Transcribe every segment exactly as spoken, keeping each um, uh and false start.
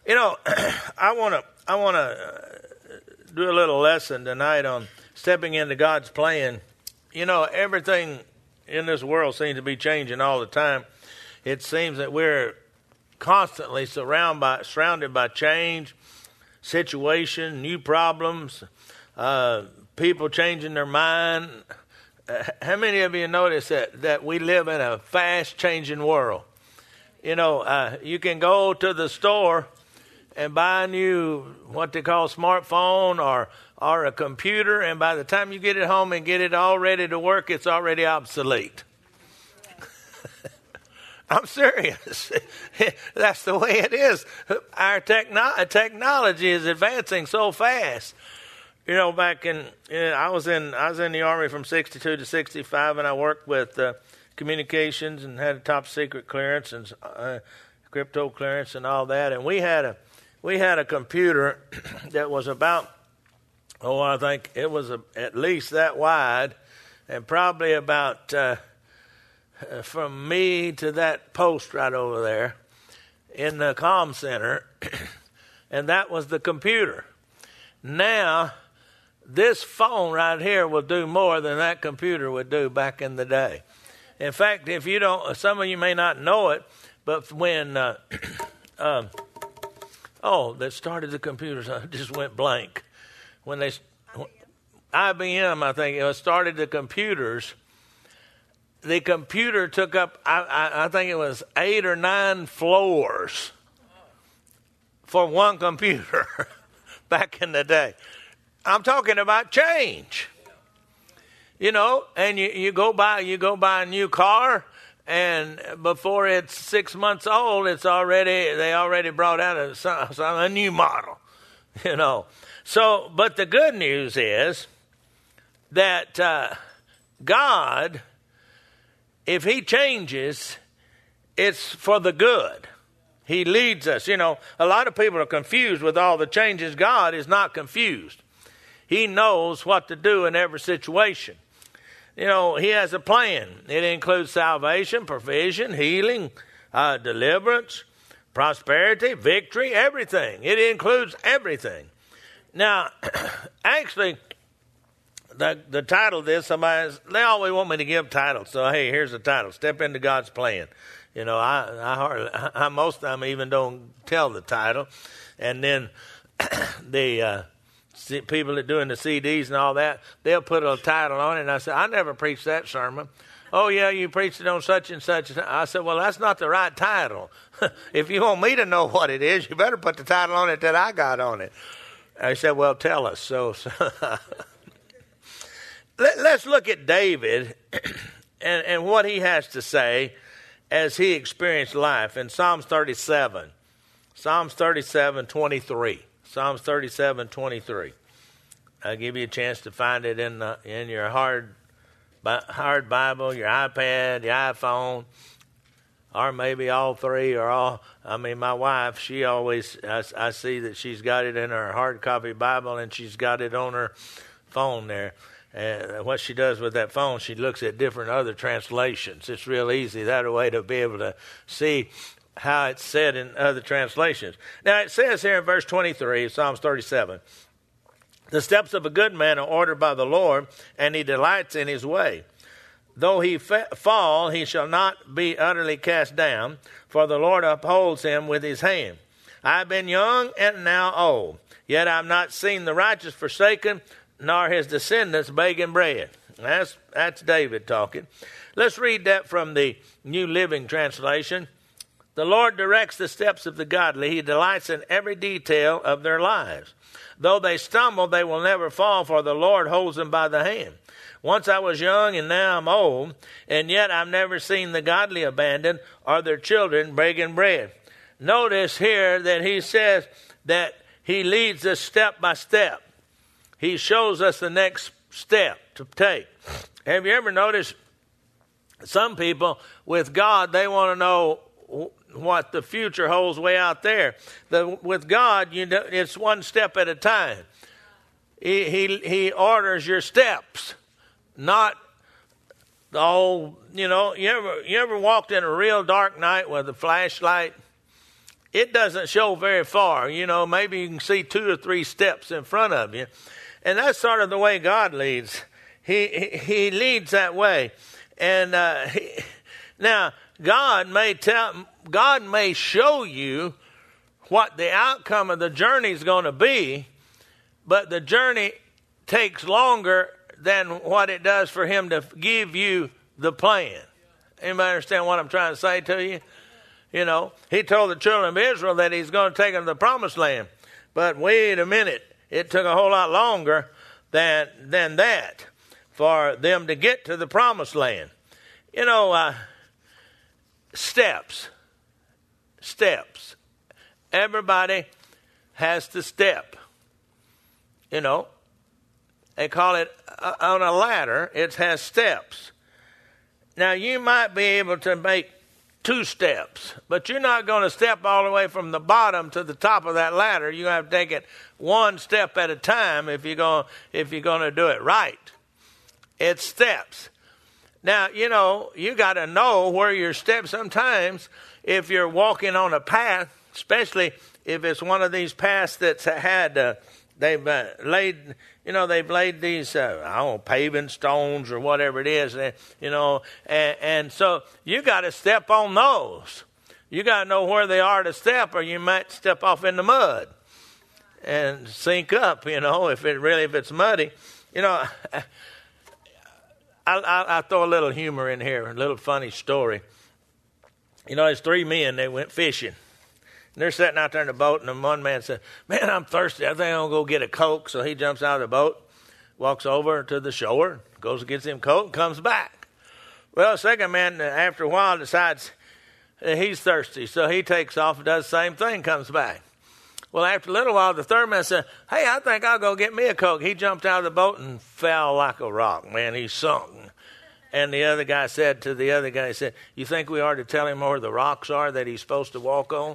You know, I want to I want to do a little lesson tonight on stepping into God's plan. You know, everything in this world seems to be changing all the time. It seems that we're constantly surrounded by surrounded by change, situation, new problems, uh, people changing their mind. Uh, how many of you notice that, that we live in a fast-changing world? You know, uh, you can go to the store and buy a new, what they call smartphone or or a computer, and by the time you get it home and get it all ready to work, it's already obsolete. I'm serious. That's the way it is. Our techno- technology is advancing so fast. You know, back in, in I was in I was in the Army from sixty-two to sixty-five, and I worked with uh, communications and had a top secret clearance and uh, crypto clearance and all that. And we had a we had a computer that was about oh I think it was a, at least that wide, and probably about uh, from me to that post right over there in the comm center, and that was the computer. Now, this phone right here will do more than that computer would do back in the day. In fact, if you don't, some of you may not know it, but when, uh, um, oh, that started the computers, I just went blank. When they, I B M, I think, it started the computers. The computer took up, I, I, I think it was eight or nine floors for one computer back in the day. I'm talking about change. You know, and you, you go buy you go buy a new car, and before it's six months old, it's already they already brought out a, a new model. You know, so but the good news is that uh, God, if He changes, it's for the good. He leads us. You know, a lot of people are confused with all the changes. God is not confused. He knows what to do in every situation. You know, He has a plan. It includes salvation, provision, healing, uh, deliverance, prosperity, victory, everything. It includes everything. Now, actually, the the title of this, somebody, they always want me to give titles. So, hey, here's the title, Step into God's Plan. You know, I, I, hardly, I most of the time even don't tell the title. And then the uh, people that doing the C Ds and all that, they'll put a title on it. And I said, I never preached that sermon. Oh, yeah, you preached it on such and such. I said, well, that's not the right title. If you want me to know what it is, you better put the title on it that I got on it. I said, well, tell us. So, so Let, let's look at David and, and what he has to say as he experienced life in Psalms thirty-seven. Psalms thirty-seven, twenty-three. Psalms thirty-seven, twenty-three. I'll give you a chance to find it in the, in your hard, hard Bible, your iPad, your iPhone, or maybe all three or all. I mean, my wife, she always, I, I see that she's got it in her hard copy Bible and she's got it on her phone there. And what she does with that phone, she looks at different other translations. It's real easy that way to be able to see how it's said in other translations. Now, it says here in verse twenty-three, Psalms thirty-seven, the steps of a good man are ordered by the Lord, and he delights in his way. Though he fa- fall, he shall not be utterly cast down, for the Lord upholds him with his hand. I have been young and now old, yet I have not seen the righteous forsaken, nor his descendants begging bread. That's, that's David talking. Let's read that from the New Living Translation. The Lord directs the steps of the godly. He delights in every detail of their lives. Though they stumble, they will never fall, for the Lord holds them by the hand. Once I was young, and now I'm old, and yet I've never seen the godly abandoned or their children begging bread. Notice here that he says that he leads us step by step. He shows us the next step to take. Have you ever noticed some people with God, they want to know what the future holds way out there. The, with God, you know, it's one step at a time. He, he, he orders your steps, not the whole, you know, you ever, you ever walked in a real dark night with a flashlight? it doesn't show very far. You know, maybe you can see two or three steps in front of you. And that's sort of the way God leads. He he, he leads that way. And uh, he, now God may tell, God may show you what the outcome of the journey is going to be, but the journey takes longer than what it does for him to give you the plan. Anybody understand what I'm trying to say to you? You know, he told the children of Israel that he's going to take them to the promised land. But wait a minute, it took a whole lot longer than than that for them to get to the promised land. You know, uh, steps, steps. Everybody has to step. You know, they call it uh, on a ladder, it has steps. Now, you might be able to make two steps, but you're not going to step all the way from the bottom to the top of that ladder. You have to take it one step at a time if you're going if you're going to do it right. It's steps. Now, you know, you got to know where your steps. Sometimes if you're walking on a path, especially if it's one of these paths that's had uh, they've uh, laid, you know, they've laid these, uh, I don't know, paving stones or whatever it is, uh, you know, and, and so you got to step on those. You got to know where they are to step, or you might step off in the mud and sink up, you know, if it really, if it's muddy. You know, I, I, I throw a little humor in here, a little funny story. You know, there's three men, they went fishing. And they're sitting out there in the boat, and the one man said, man, I'm thirsty. I think I'm going to go get a Coke. So he jumps out of the boat, walks over to the shore, goes and gets him Coke, and comes back. Well, the second man, after a while, decides he's thirsty. So he takes off and does the same thing, comes back. Well, after a little while, the third man said, hey, I think I'll go get me a Coke. He jumped out of the boat and fell like a rock. Man, he sunk. And the other guy said to the other guy, he said, you think we ought to tell him where the rocks are that he's supposed to walk on?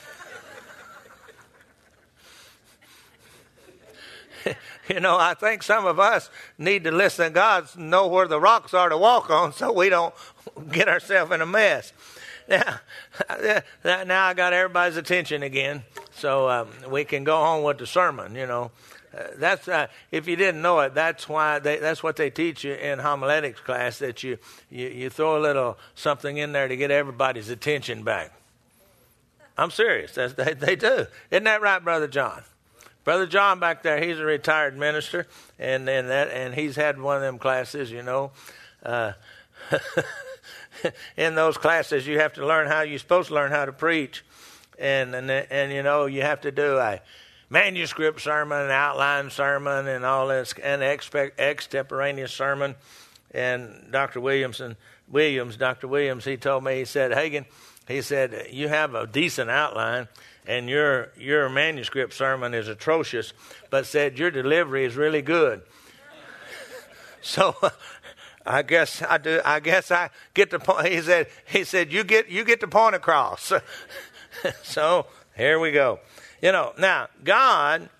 You know, I think some of us need to listen to God, know where the rocks are to walk on so we don't get ourselves in a mess. Now, now I got everybody's attention again, so um, we can go on with the sermon, you know. Uh, that's uh, if you didn't know it, that's why they, that's what they teach you in homiletics class, that you, you, you throw a little something in there to get everybody's attention back. I'm serious. That's, they, they do. Isn't that right, Brother John? Brother John back there, he's a retired minister, and and that and he's had one of them classes, you know. Uh, in those classes, you have to learn how you're supposed to learn how to preach, and and and you know you have to do a manuscript sermon, an outline sermon, and all this, and expect extemporaneous sermon. And Doctor Williamson Williams, Doctor Williams, he told me, he said, Hagen, he said, you have a decent outline. And your your manuscript sermon is atrocious, but said your delivery is really good. So I guess I do. I guess I get the point. He said. He said you get you get the point across. So here we go. You know, now God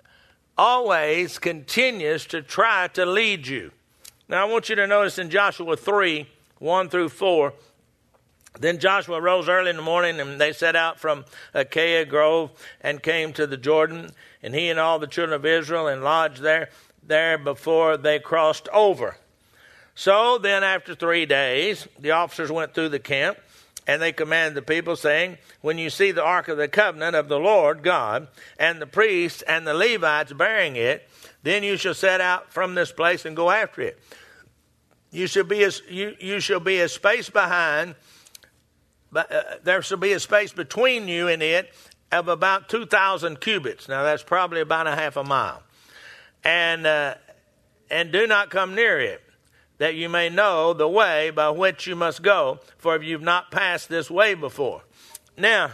always continues to try to lead you. Now I want you to notice in Joshua three one through four. Then Joshua rose early in the morning, and they set out from Acacia Grove and came to the Jordan, and he and all the children of Israel and lodged there, there before they crossed over. So then after three days, the officers went through the camp, and they commanded the people, saying, when you see the ark of the covenant of the Lord God, and the priests and the Levites bearing it, then you shall set out from this place and go after it. You shall be a, you, you shall be a space behind. But uh, there shall be a space between you and it of about two thousand cubits. Now, that's probably about a half a mile. And uh, and do not come near it, that you may know the way by which you must go, for if you've not passed this way before. Now,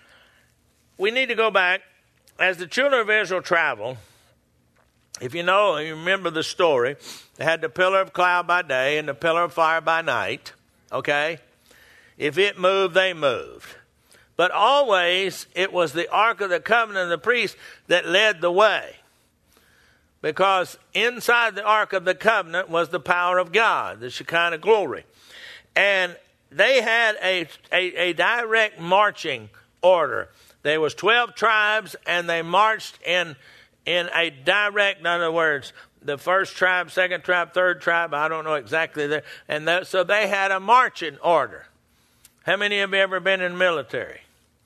we need to go back. As the children of Israel traveled, if you know, you remember the story, they had the pillar of cloud by day and the pillar of fire by night, okay? If it moved, they moved. But always it was the Ark of the Covenant of the priest that led the way. Because inside the Ark of the Covenant was the power of God, the Shekinah glory. And they had a, a, a direct marching order There was twelve tribes, and they marched in in a direct, in other words, the first tribe, second tribe, third tribe, I don't know exactly there. And that, so they had a marching order. How many of you ever been in the military?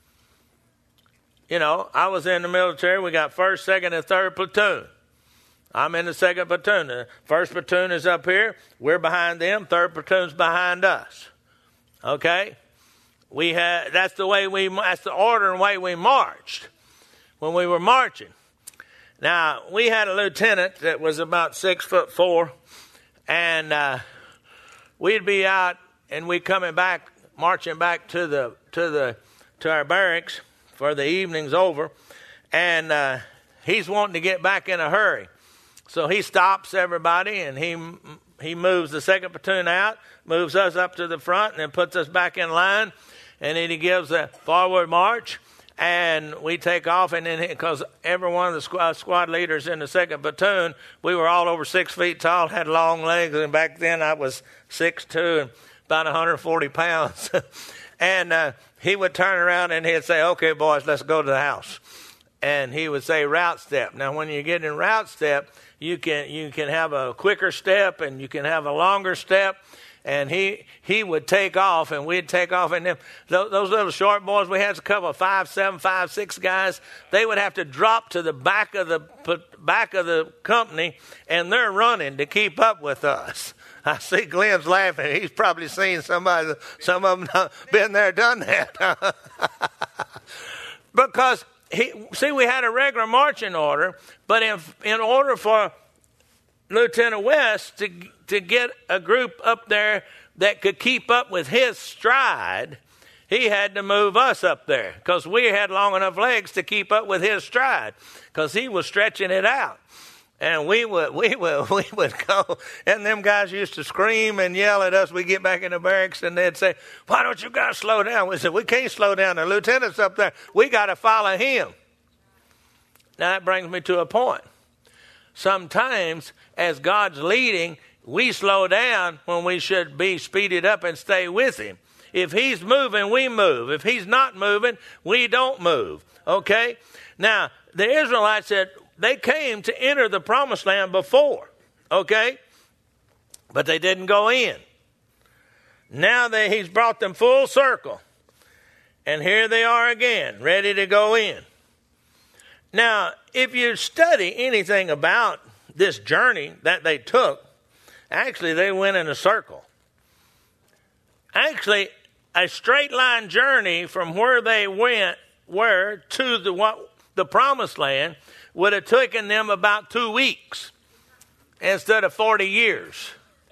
You know, I was in the military. We got first, second, and third platoon. I'm in the second platoon. The first platoon is up here. We're behind them. Third platoon's behind us. Okay? We had, that's the way we, that's the order and way we marched when we were marching. Now, we had a lieutenant that was about six foot four, and uh, we'd be out, and we'd coming back, marching back to the to the to our barracks for the evening's over, and uh, he's wanting to get back in a hurry, so he stops everybody, and he he moves the second platoon out, moves us up to the front, and then puts us back in line, and then he gives a forward march. And we take off, and then because every one of the squad, squad leaders in the second platoon, we were all over six feet tall, had long legs, and back then I was six two and about one hundred forty pounds. and uh, he would turn around and he'd say, "Okay, boys, let's go to the house." And he would say, "Route step." Now, when you get in route step, you can you can have a quicker step and you can have a longer step. And he he would take off, and we'd take off. And them, those, those little short boys, we had a couple of five, seven, five, six guys. They would have to drop to the back of the back of the company, and they're running to keep up with us. I see Glenn's laughing. He's probably seen somebody, some of them been there, done that. Because he see, we had a regular marching order, but in in order for Lieutenant West to to get a group up there that could keep up with his stride, he had to move us up there because we had long enough legs to keep up with his stride because he was stretching it out. And we would we would we would go, and them guys used to scream and yell at us. We get back in the barracks, and they'd say, "Why don't you guys slow down?" We said, "We can't slow down. The lieutenant's up there. We got to follow him." Now that brings me to a point. Sometimes, as God's leading, we slow down when we should be speeded up and stay with him. If he's moving, we move. If he's not moving, we don't move. Okay? Now, the Israelites said they came to enter the promised land before. Okay? But they didn't go in. Now they, he's brought them full circle. And here they are again, ready to go in. Now, if you study anything about this journey that they took, actually, they went in a circle. Actually, a straight line journey from where they went were to the what, the promised land would have taken them about two weeks instead of forty years.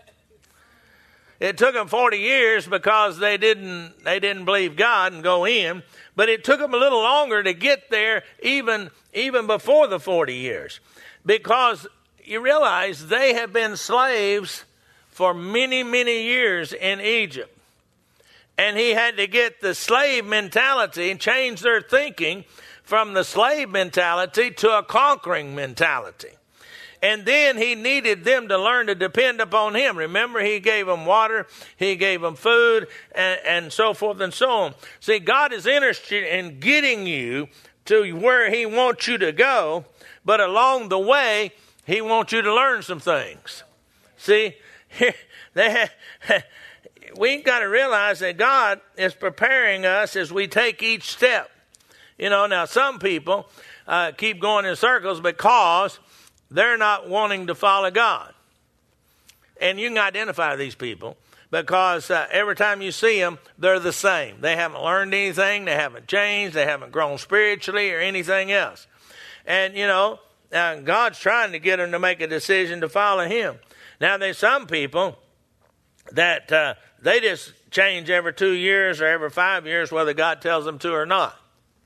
It took them forty years because they didn't they didn't believe God and go in, but it took them a little longer to get there even even before the forty years, because you realize they have been slaves for many, many years in Egypt. And he had to get the slave mentality and change their thinking from the slave mentality to a conquering mentality. And then he needed them to learn to depend upon him. Remember, he gave them water, he gave them food, and, and so forth and so on. See, God is interested in getting you to where he wants you to go, but along the way, he wants you to learn some things. See, they, we got to realize that God is preparing us as we take each step. You know, now some people uh, keep going in circles because they're not wanting to follow God. And you can identify these people because uh, every time you see them, they're the same. They haven't learned anything. They haven't changed. They haven't grown spiritually or anything else. And, you know, uh, God's trying to get them to make a decision to follow him. Now, there's some people that uh, they just change every two years or every five years, whether God tells them to or not.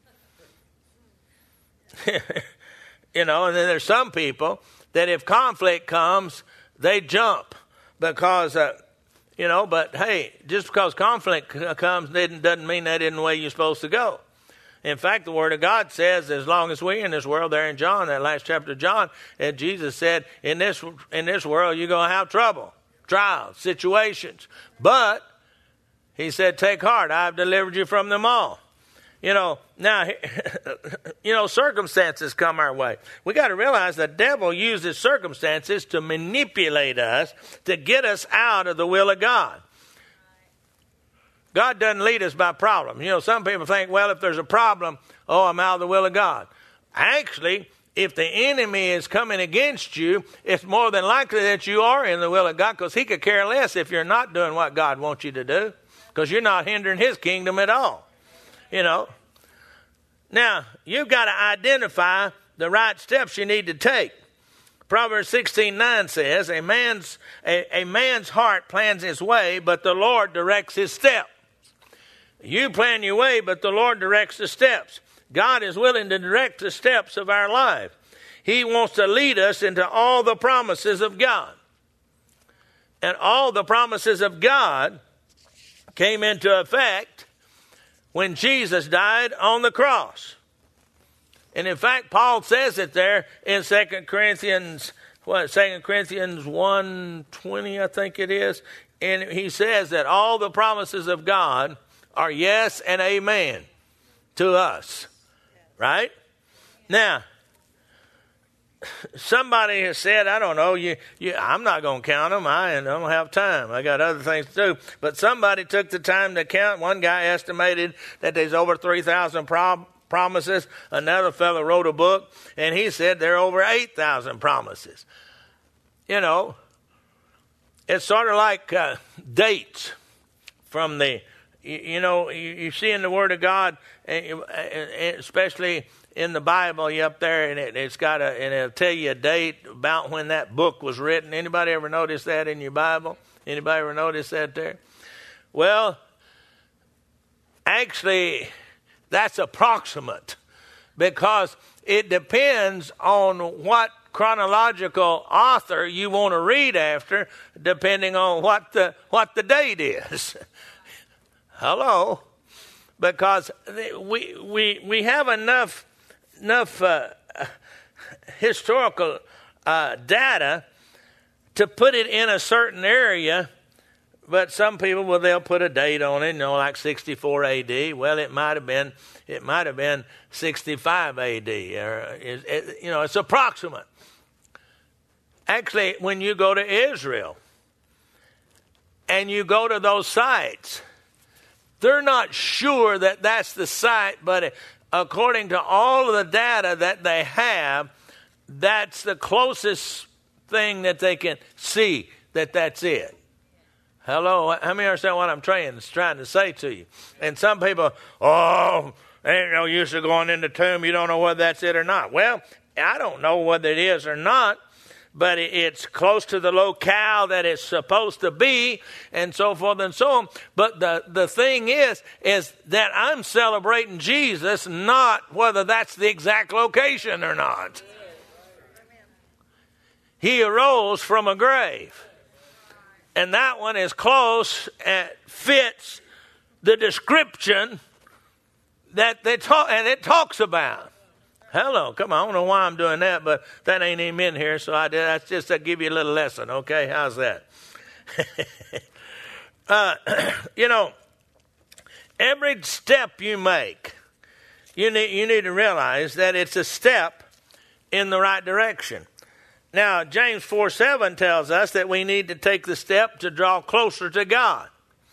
You know, and then there's some people that if conflict comes, they jump because, uh, you know, but hey, just because conflict comes doesn't mean that isn't the way you're supposed to go. In fact, the Word of God says, as long as we're in this world, there in John, that last chapter of John, and Jesus said, in this in this world, you're going to have trouble, trials, situations. But, he said, take heart, I've delivered you from them all. You know, now, you know, circumstances come our way. We got to realize the devil uses circumstances to manipulate us, to get us out of the will of God. God doesn't lead us by problems. You know, some people think, well, if there's a problem, oh, I'm out of the will of God. Actually, if the enemy is coming against you, it's more than likely that you are in the will of God, because he could care less if you're not doing what God wants you to do, because you're not hindering his kingdom at all. You know, now you've got to identify the right steps you need to take. Proverbs sixteen nine says, a man's, a, a man's heart plans his way, but the Lord directs his steps. You plan your way, but the Lord directs the steps. God is willing to direct the steps of our life. He wants to lead us into all the promises of God. And all the promises of God came into effect when Jesus died on the cross. And in fact, Paul says it there in Second Corinthians, what, Second Corinthians one twenty, I think it is. And he says that all the promises of God are yes and amen to us. Right? Now, somebody has said, I don't know, you, you, I'm not going to count them. I don't have time. I got other things to do. But somebody took the time to count. One guy estimated that there's over three thousand prom- promises. Another fellow wrote a book, and he said there are over eight thousand promises. You know, it's sort of like uh, dates from the, you, you know, you, you see in the Word of God, especially in the Bible, you up there, and it, it's got a, and it'll tell you a date about when that book was written. Anybody ever notice that in your Bible? Anybody ever notice that there? Well, actually, that's approximate, because it depends on what chronological author you want to read after, depending on what the what the date is. Hello. Because we we we have enough enough uh, historical uh, data to put it in a certain area, but some people, well, they'll put a date on it, you know, like sixty-four A D. Well, it might have been it might have been sixty-five A D, or it, it, you know, it's approximate. Actually, when you go to Israel and you go to those sites, they're not sure that that's the site, but according to all of the data that they have, that's the closest thing that they can see that that's it. Hello? How many understand what I'm trying, trying to say to you? And some people, oh, ain't no use of going in the tomb. You don't know whether that's it or not. Well, I don't know whether it is or not, but it's close to the locale that it's supposed to be, and so forth and so on. But the, the thing is, is that I'm celebrating Jesus, not whether that's the exact location or not. He arose from a grave. And that one is close and fits the description that they talk, and it talks about. Hello, come on. I don't know why I'm doing that, but that ain't even in here, so I did. That's just to give you a little lesson, okay? How's that? uh, you know, every step you make, you need you need to realize that it's a step in the right direction. Now, James four seven tells us that we need to take the step to draw closer to God.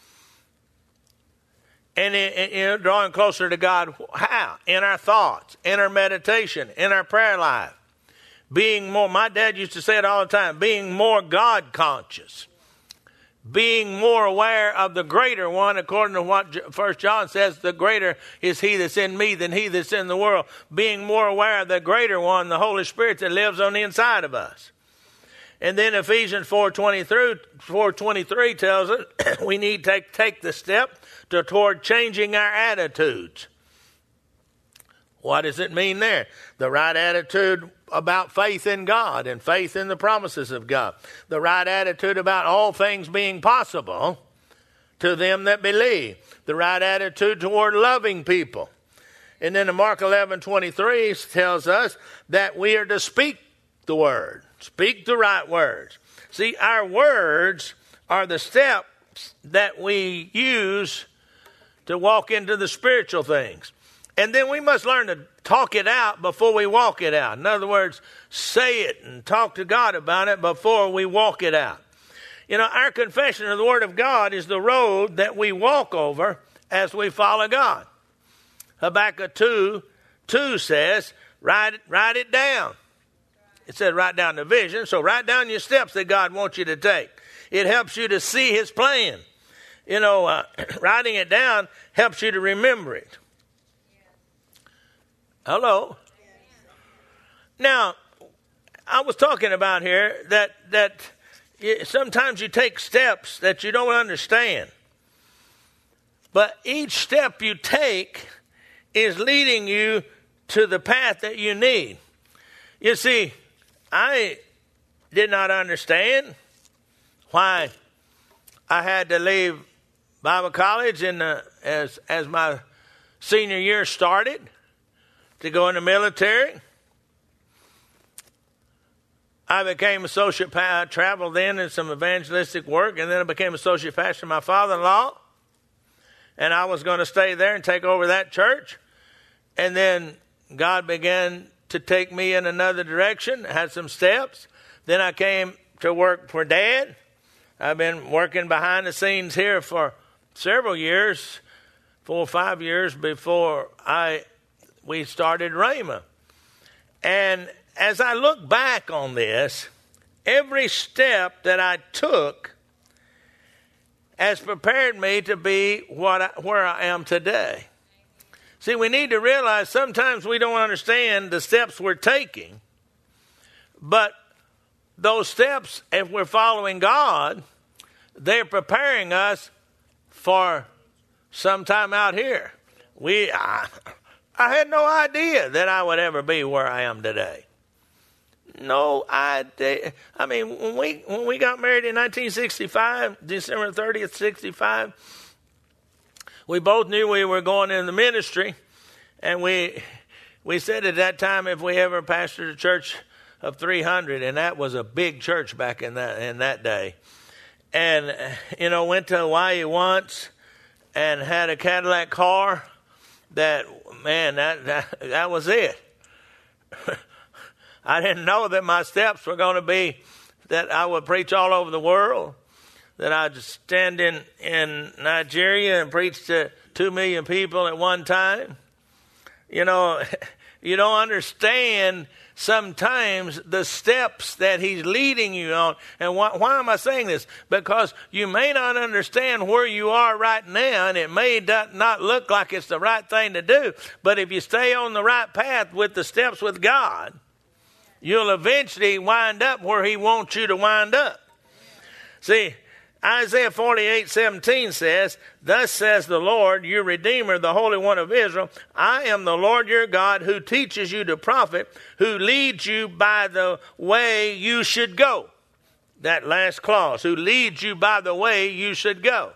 And in, you know, drawing closer to God, how? In our thoughts, in our meditation, in our prayer life. Being more, my dad used to say it all the time, being more God conscious. Being more aware of the greater one, according to what First John says, the greater is he that's in me than he that's in the world. Being more aware of the greater one, the Holy Spirit that lives on the inside of us. And then Ephesians four twenty-three tells us we need to take, take the step to, toward changing our attitudes. What does it mean there? The right attitude about faith in God and faith in the promises of God. The right attitude about all things being possible to them that believe. The right attitude toward loving people. And then in Mark eleven twenty-three tells us that we are to speak the word. Speak the right words. See, our words are the steps that we use to walk into the spiritual things. And then we must learn to talk it out before we walk it out. In other words, say it and talk to God about it before we walk it out. You know, our confession of the Word of God is the road that we walk over as we follow God. Habakkuk two, two says, write it, write it down. It said write down the vision, so write down your steps that God wants you to take. It helps you to see His plan. You know, uh, writing it down helps you to remember it. Hello. Now, I was talking about here that that sometimes you take steps that you don't understand. But each step you take is leading you to the path that you need. You see, I did not understand why I had to leave Bible college in the, as as my senior year started, to go in the military. I became associate pastor. I traveled then in some evangelistic work, and then I became associate pastor to my father-in-law. And I was going to stay there and take over that church. And then God began to take me in another direction, had some steps. Then I came to work for Dad. I've been working behind the scenes here for several years, four or five years before I we started Rhema. And as I look back on this, every step that I took has prepared me to be what I, where I am today. See, we need to realize sometimes we don't understand the steps we're taking, but those steps, if we're following God, they're preparing us for some time out here. We, I, I had no idea that I would ever be where I am today. No idea. I mean, when we when we got married in nineteen sixty-five, December thirtieth, sixty-five, we both knew we were going in the ministry, and we we said at that time if we ever pastored a church of three hundred, and that was a big church back in that in that day. And you know, went to Hawaii once and had a Cadillac car. That man, that that, that was it. I didn't know that my steps were going to be that I would preach all over the world, that I'd stand in, in Nigeria and preach to two million people at one time. You know, you don't understand sometimes the steps that He's leading you on. And why, why am I saying this? Because you may not understand where you are right now, and it may not look like it's the right thing to do. But if you stay on the right path with the steps with God, you'll eventually wind up where He wants you to wind up. See, Isaiah forty-eight seventeen says, "Thus says the Lord, your Redeemer, the Holy One of Israel, I am the Lord your God who teaches you to profit, who leads you by the way you should go." That last clause, who leads you by the way you should go.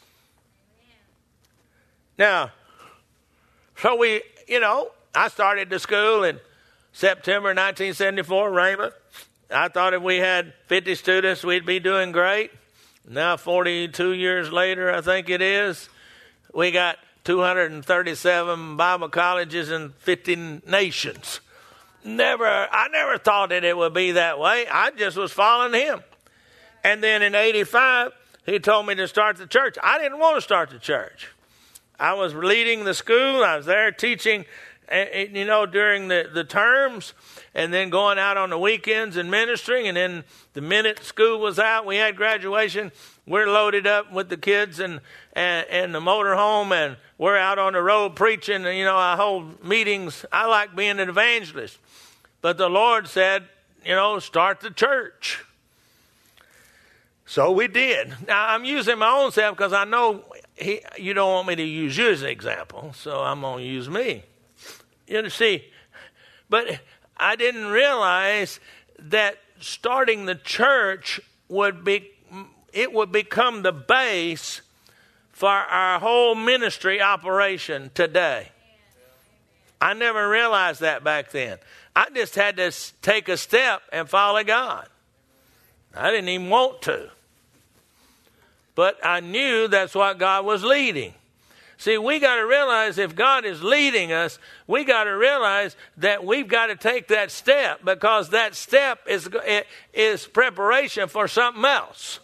Now, so we, you know, I started the school in September nineteen seventy-four, Rhema. I thought if we had fifty students, we'd be doing great. Now, forty-two years later, I think it is, we got two hundred thirty-seven Bible colleges in fifty nations. Never, I never thought that it would be that way. I just was following Him. And then in eighty-five, He told me to start the church. I didn't want to start the church. I was leading the school. I was there teaching, you know, during the, the terms, and then going out on the weekends and ministering. And then the minute school was out, we had graduation. We're loaded up with the kids and and, and the motorhome, and we're out on the road preaching. And, you know, I hold meetings. I like being an evangelist. But the Lord said, you know, start the church. So we did. Now, I'm using my own self because I know he, you don't want me to use you as an example, so I'm going to use me. You see, but I didn't realize that starting the church would be, it would become the base for our whole ministry operation today. I never realized that back then. I just had to take a step and follow God. I didn't even want to. But I knew that's what God was leading. See, we got to realize if God is leading us, we got to realize that we've got to take that step, because that step is, is preparation for something else.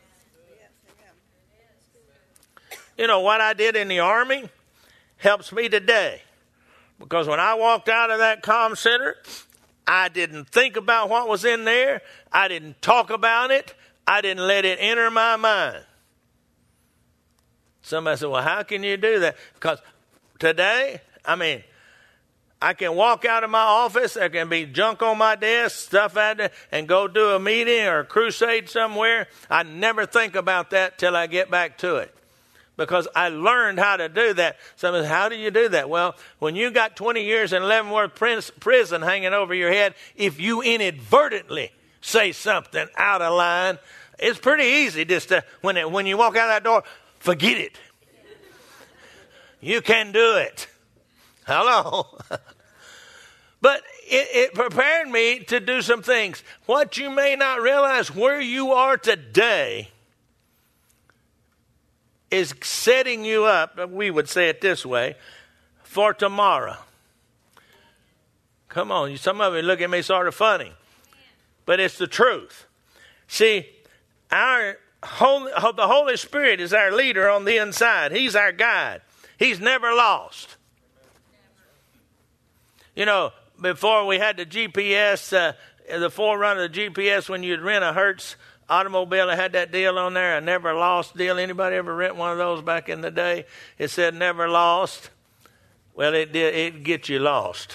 You know, what I did in the Army helps me today. Because when I walked out of that comm center, I didn't think about what was in there. I didn't talk about it. I didn't let it enter my mind. Somebody said, well, how can you do that? Because today, I mean, I can walk out of my office, there can be junk on my desk, stuff out there, and go do a meeting or a crusade somewhere. I never think about that till I get back to it. Because I learned how to do that. Somebody said, how do you do that? Well, when you got twenty years in Leavenworth prison hanging over your head, if you inadvertently say something out of line, it's pretty easy just to, when, it, when you walk out that door, forget it. You can do it. Hello. But it, it prepared me to do some things. What you may not realize, where you are today is setting you up, we would say it this way, for tomorrow. Come on, some of you look at me sort of funny, but it's the truth. See, our Holy, the Holy Spirit is our leader on the inside. He's our guide. He's never lost. You know, before we had the G P S, uh, the forerunner of the G P S, when you'd rent a Hertz automobile, it had that deal on there, a never lost deal. Anybody ever rent one of those back in the day? It said never lost. Well, it did. It get you lost.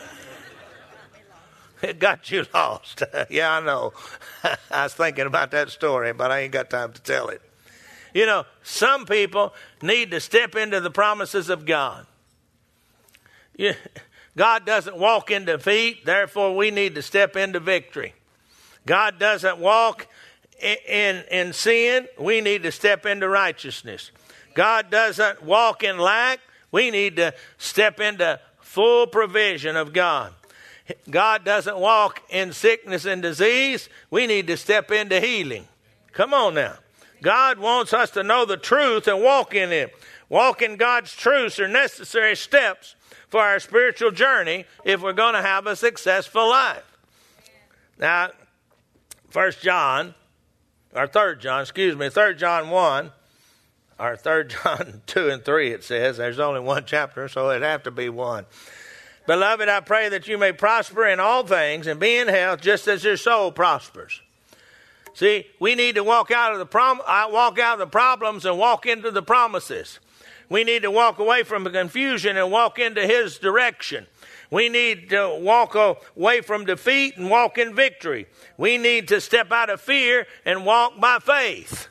It got you lost. Yeah, I know. I was thinking about that story, but I ain't got time to tell it. You know, some people need to step into the promises of God. Yeah, God doesn't walk in defeat, therefore we need to step into victory. God doesn't walk in, in, in sin, we need to step into righteousness. God doesn't walk in lack, we need to step into full provision of God. God doesn't walk in sickness and disease, we need to step into healing. Come on now. God wants us to know the truth and walk in it. Walk in God's truths are necessary steps for our spiritual journey if we're going to have a successful life. Now, First John, or Third John, excuse me, Third John one, or Third John two and three, it says. There's only one chapter, so it'd have to be one. Beloved, I pray that you may prosper in all things and be in health just as your soul prospers. See, we need to walk out of the prom- walk out of the problems and walk into the promises. We need to walk away from the confusion and walk into His direction. We need to walk away from defeat and walk in victory. We need to step out of fear and walk by faith.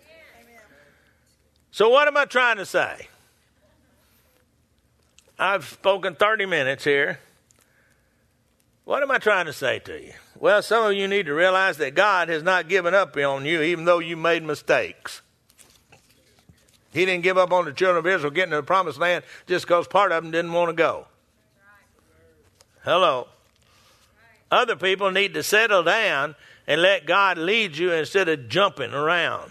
So what am I trying to say? I've spoken thirty minutes here. What am I trying to say to you? Well, some of you need to realize that God has not given up on you even though you made mistakes. He didn't give up on the children of Israel getting to the promised land just because part of them didn't want to go. Hello. Other people need to settle down and let God lead you instead of jumping around.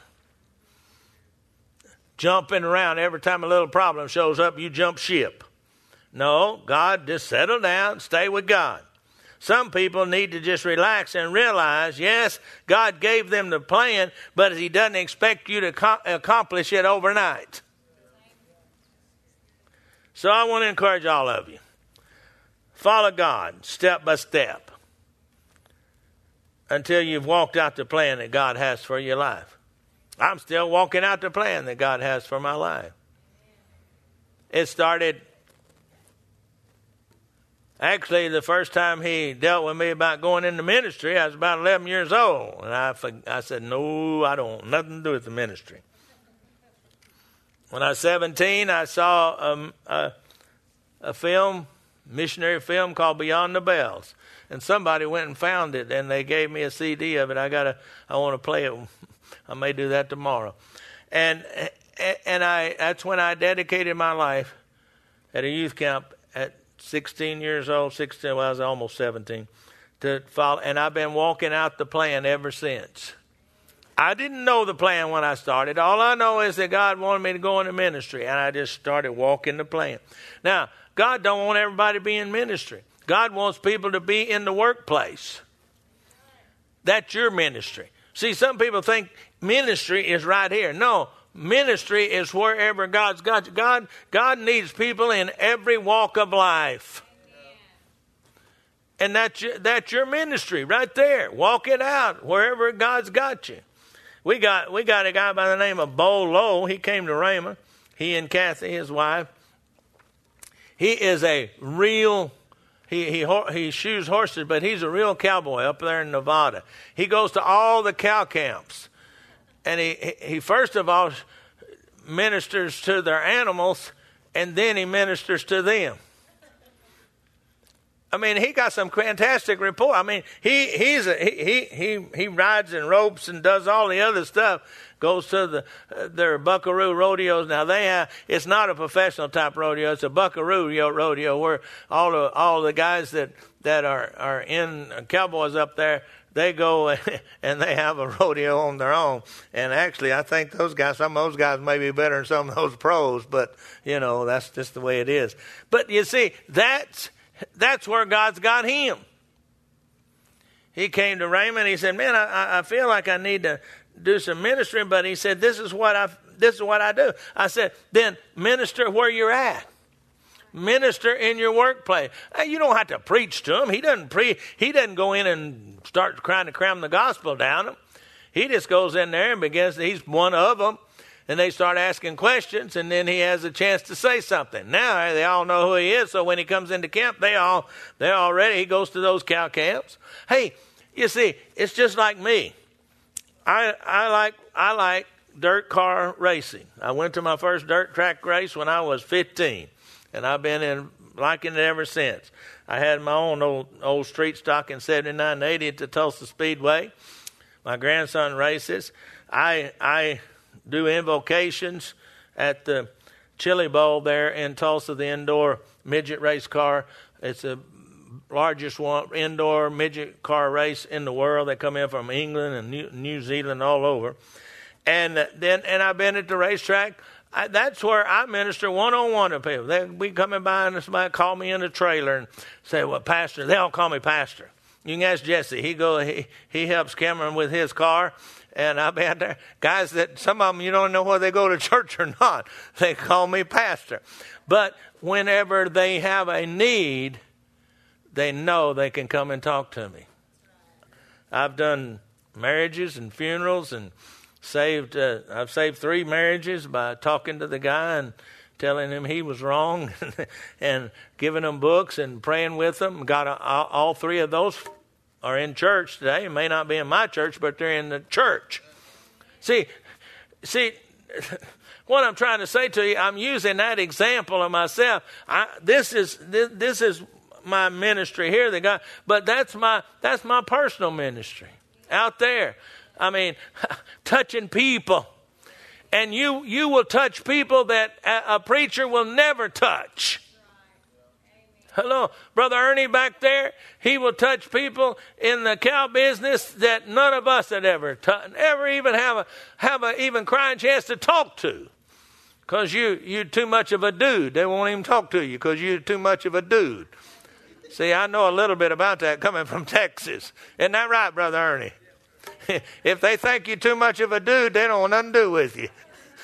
Jumping around every time a little problem shows up, you jump ship. No, God, just settle down, stay with God. Some people need to just relax and realize, yes, God gave them the plan, but He doesn't expect you to co- accomplish it overnight. So I want to encourage all of you. Follow God step by step until you've walked out the plan that God has for your life. I'm still walking out the plan that God has for my life. It started... Actually, the first time He dealt with me about going into ministry, I was about eleven years old. And I, I said, no, I don't want nothing to do with the ministry. When I was seventeen, I saw a, a, a film, missionary film called Beyond the Bells. And somebody went and found it, and they gave me a C D of it. I gotta, I want to play it. I may do that tomorrow. And and I that's when I dedicated my life at a youth camp at sixteen years old, sixteen, well, I was almost seventeen, to follow, and I've been walking out the plan ever since. I didn't know the plan when I started. All I know is that God wanted me to go into ministry, and I just started walking the plan. Now, God don't want everybody to be in ministry. God wants people to be in the workplace. That's your ministry. See, some people think ministry is right here. No, ministry is wherever God's got you. God, God needs people in every walk of life. And that's your, that's your ministry right there. Walk it out wherever God's got you. We got we got a guy by the name of Bo Lowe. He came to Rhema. He and Kathy, his wife. He is a real, he he he shoes horses, but he's a real cowboy up there in Nevada. He goes to all the cow camps. And he, he first of all ministers to their animals, and then he ministers to them. I mean, he got some fantastic report. I mean, he he's a, he he he rides in ropes and does all the other stuff. Goes to the uh, their buckaroo rodeos. Now they have, it's not a professional type rodeo. It's a buckaroo rodeo where all the all the guys that that are are in uh, cowboys up there, they go and they have a rodeo on their own. And actually, I think those guys, some of those guys may be better than some of those pros. But you know, that's just the way it is. But you see, that's. That's where God's got him. He came to Raymond. He said, "Man, I, I feel like I need to do some ministry." But he said, "This is what I this is what I do." I said, "Then minister where you're at. Minister in your workplace. You don't have to preach to him. He doesn't pre. He doesn't go in and start trying to cram the gospel down him. He just goes in there and begins. He's one of them." And they start asking questions, and then he has a chance to say something. Now they all know who he is, so when he comes into camp, they all they're all ready. He goes to those cow camps. Hey, you see, it's just like me. I I like I like dirt car racing. I went to my first dirt track race when I was fifteen, and I've been in liking it ever since. I had my own old old street stock in seventy-nine and eighty at the Tulsa Speedway. My grandson races. I I. do invocations at the Chili Bowl there in Tulsa, the indoor midget race car. It's the largest one, indoor midget car race in the world. They come in from England and New, New Zealand, all over. And then, and I've been at the racetrack. I, that's where I minister one-on-one to people. They be coming by and somebody call me in a trailer and say, "Well, Pastor," they all call me Pastor. You can ask Jesse. He go. He he helps Cameron with his car. And I'll be out there. Guys that some of them you don't know whether they go to church or not. They call me pastor. But whenever they have a need, they know they can come and talk to me. I've done marriages and funerals and saved. Uh, I've saved three marriages by talking to the guy and telling him he was wrong and giving them books and praying with them. Got a, all, all three of those are in church today. It may not be in my church, but they're in the church. See, see, what I'm trying to say to you, I'm using that example of myself. I, this is this, this is my ministry here, that God, but that's my that's my personal ministry out there. I mean, touching people, and you you will touch people that a, a preacher will never touch. Hello, Brother Ernie back there. He will touch people in the cow business that none of us had ever t- ever even have a have a even crying chance to talk to, because you you're too much of a dude. They won't even talk to you because you're too much of a dude. See, I know a little bit about that coming from Texas. Isn't that right, Brother Ernie? If they think you're too much of a dude, they don't want nothing to do with you.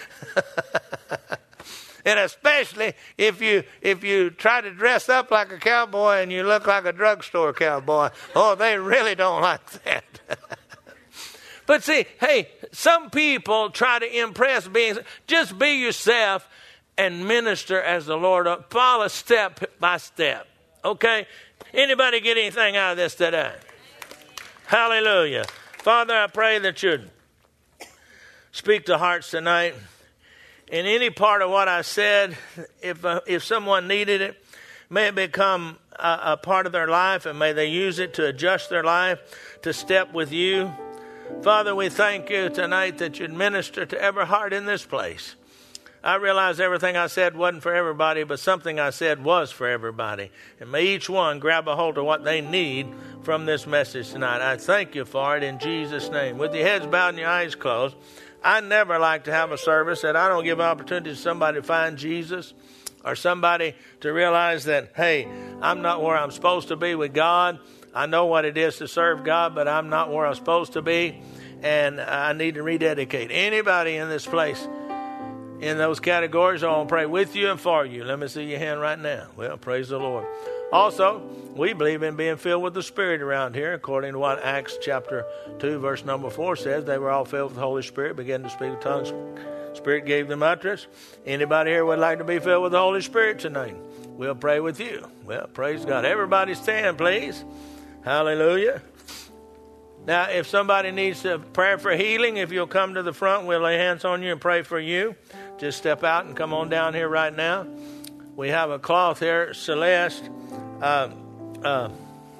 And especially if you if you try to dress up like a cowboy and you look like a drugstore cowboy. Oh, they really don't like that. But see, hey, some people try to impress beings. Just be yourself and minister as the Lord. Follow step by step. Okay? Anybody get anything out of this today? Hallelujah. Father, I pray that you'd speak to hearts tonight. In any part of what I said, if uh, if someone needed it, may it become a, a part of their life, and may they use it to adjust their life, to step with you. Father, we thank you tonight that you'd minister to every heart in this place. I realize everything I said wasn't for everybody, but something I said was for everybody. And may each one grab a hold of what they need from this message tonight. I thank you for it in Jesus' name. With your heads bowed and your eyes closed, I never like to have a service that I don't give opportunity to somebody to find Jesus or somebody to realize that, hey, I'm not where I'm supposed to be with God. I know what it is to serve God, but I'm not where I'm supposed to be, and I need to rededicate. Anybody in this place in those categories, I want to pray with you and for you. Let me see your hand right now. Well, praise the Lord. Also, we believe in being filled with the Spirit around here, according to what Acts chapter two, verse number four says. They were all filled with the Holy Spirit, began to speak in tongues. Spirit gave them utterance. Anybody here would like to be filled with the Holy Spirit tonight? We'll pray with you. Well, praise God. Everybody stand, please. Hallelujah. Now, if somebody needs a prayer for healing, if you'll come to the front, we'll lay hands on you and pray for you. Just step out and come on down here right now. We have a cloth here, Celeste. Uh, uh,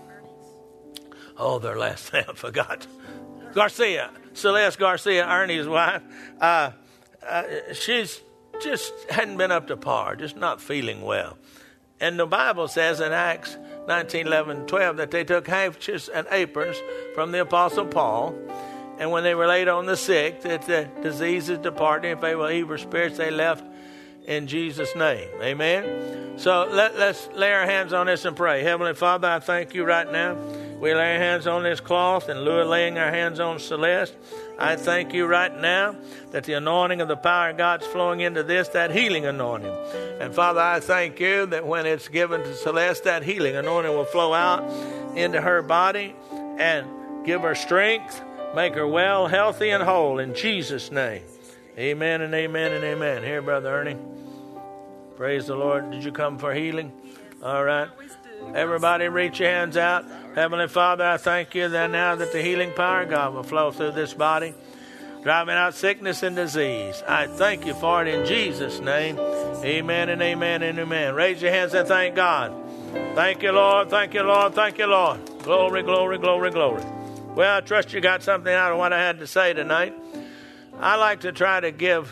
oh, their last name, I forgot. Garcia. Celeste Garcia, Ernie's wife. Uh, uh, she's just hadn't been up to par, just not feeling well. And the Bible says in Acts nineteen, eleven, twelve that they took handkerchiefs and aprons from the Apostle Paul, and when they were laid on the sick, that the diseases departed. If they were evil spirits, they left in Jesus' name. Amen. So let, let's lay our hands on this and pray. Heavenly Father, I thank you right now. We lay our hands on this cloth, and Lord, laying our hands on Celeste. I thank you right now that the anointing of the power of God's flowing into this, that healing anointing. And Father, I thank you that when it's given to Celeste, that healing anointing will flow out into her body and give her strength, make her well, healthy, and whole in Jesus' name. Amen and amen and amen. Here, Brother Ernie. Praise the Lord. Did you come for healing? All right. Everybody reach your hands out. Heavenly Father, I thank you that now that the healing power of God will flow through this body, driving out sickness and disease. I thank you for it in Jesus' name. Amen and amen and amen. Raise your hands and thank God. Thank you, Lord. Thank you, Lord. Thank you, Lord. Glory, glory, glory, glory. Well, I trust you got something out of what I had to say tonight. I like to try to give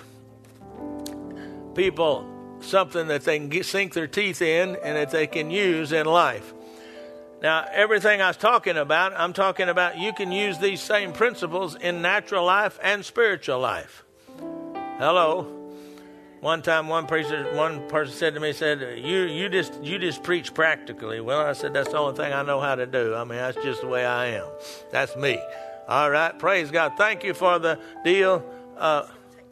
people something that they can get, sink their teeth in and that they can use in life. Now, everything I was talking about, I'm talking about you can use these same principles in natural life and spiritual life. Hello. One time, one preacher, one person said to me, said, "You, you just, you just preach practically." Well, I said, that's the only thing I know how to do. I mean, that's just the way I am. That's me. All right. Praise God. Thank you for the deal. Uh,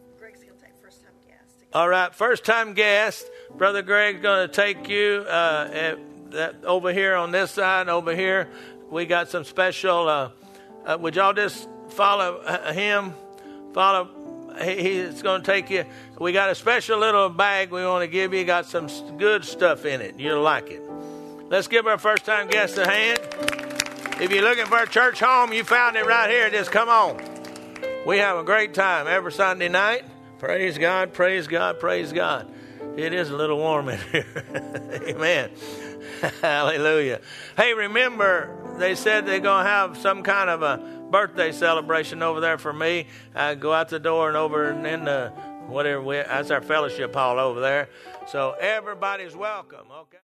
all right. First time guest. Brother Greg's going to take you uh, at, that over here on this side. Over here, we got some special. Uh, uh, would y'all just follow uh, him? Follow. He, he's going to take you. We got a special little bag we want to give you. Got some good stuff in it. You'll like it. Let's give our first time guest a hand. If you're looking for a church home, you found it right here. Just come on. We have a great time every Sunday night. Praise God, praise God, praise God. It is a little warm in here. Amen. Hallelujah. Hey, remember, they said they're going to have some kind of a birthday celebration over there for me. I go out the door and over and in the, whatever, we, that's our fellowship hall over there. So everybody's welcome, okay?